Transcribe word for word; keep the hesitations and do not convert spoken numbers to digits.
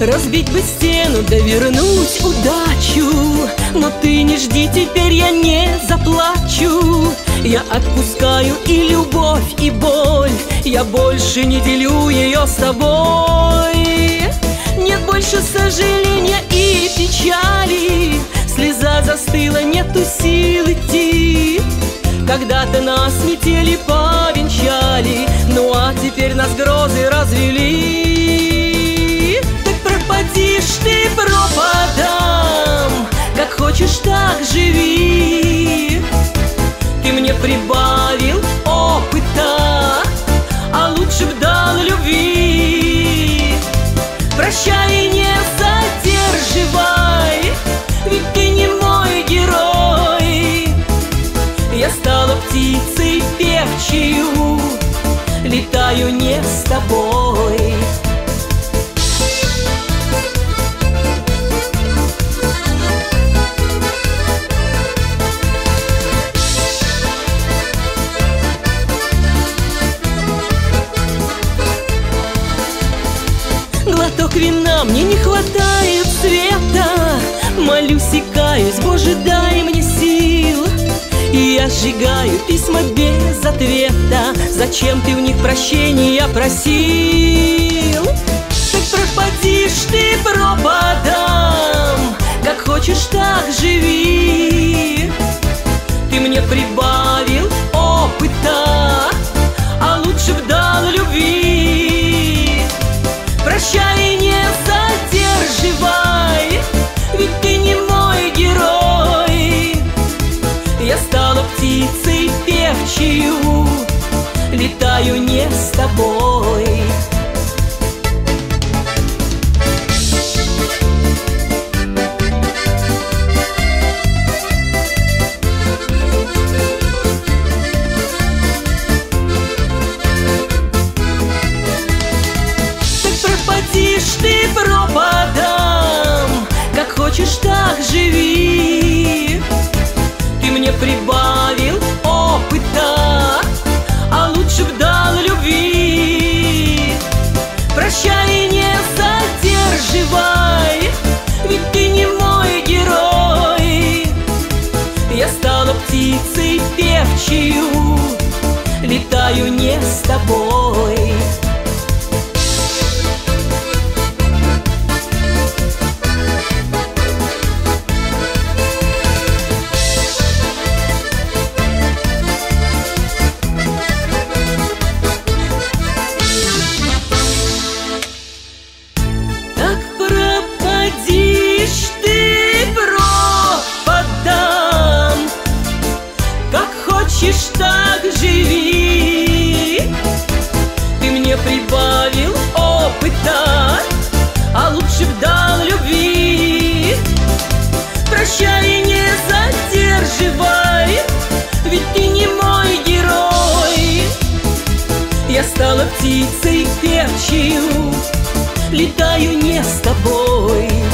Разбить бы стену, да вернуть удачу. Но ты не жди, теперь я не заплачу. Я отпускаю и любовь, и боль. Я больше не делю ее с тобой. Нет больше сожаления и печали. Слеза застыла, нету сил идти. Когда-то нас метели повенчали, ну а теперь нас грозы развели. Так пропадишь ты пропадам, как хочешь, так живи. Ты мне прибавил опыта, а лучше б дал любви. Прощай, не задерживай, ведь ты не мой герой. Я стала птицей певчею, летаю не с тобой. Глоток вина, мне не хватает света. Молюсь и каюсь, Боже, дай мне сил. И я сжигаю письма без ответа. Зачем ты в них прощения просил? Так пропадишь ты пропадам, как хочешь, так живи. Ты мне прибавил опыта, а лучше б дал любви. Прощай, не задерживай, ведь ты не мой герой. Я стала птицей певчею, летаю не с тобой. Так пропадишь ты пропадам, как хочешь, так живи. Ты мне прибавил опыта, а лучше б дал любви. Прощай, не задерживай, ведь ты не мой герой. Я стала птицей певчею, летаю не с тобой. Хочешь, так живи. Ты мне прибавил опыта, а лучше б дал любви. Прощай, не задерживай, ведь ты не мой герой. Я стала птицей певчею, летаю не с тобой.